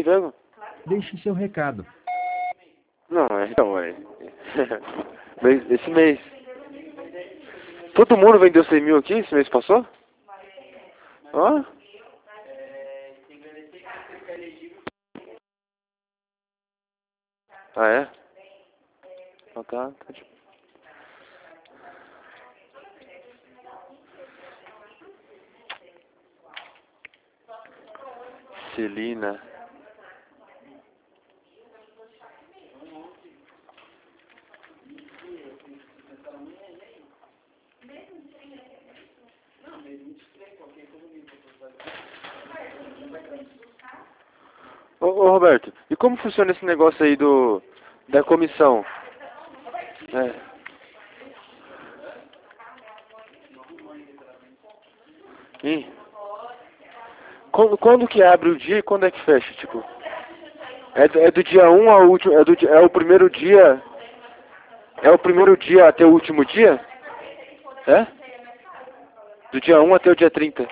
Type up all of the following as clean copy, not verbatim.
desemprego? Deixe seu recado. Não, então, esse mês. Todo mundo vendeu 100 mil aqui esse mês passou? Ó. Ah, é? Então tá. Celina. Ô Roberto, e como funciona esse negócio aí da comissão? É. Ih. Quando que abre o dia e quando é que fecha, tipo? É do dia 1 ao último, é o primeiro dia, é o primeiro dia até o último dia? É? Do dia 1 até o dia 30.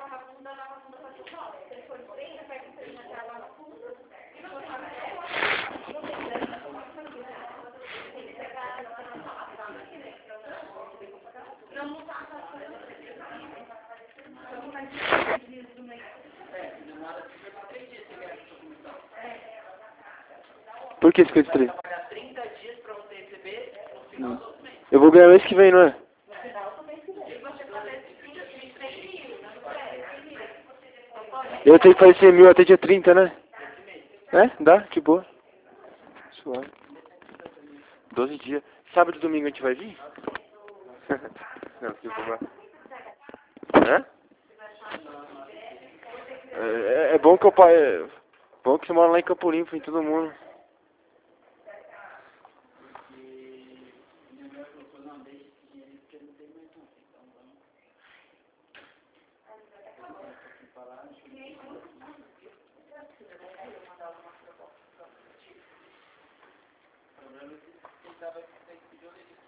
Por que 53? Eu vou ganhar mês que vem, não é? Eu tenho que fazer 100 mil até dia 30, né? É? Dá? De boa. Suave. 12 dias. Sábado e domingo a gente vai vir? Não, que vou. É? É bom que o pai. É bom que você mora lá em Campo Limpo, em todo mundo. O problema é que ele estava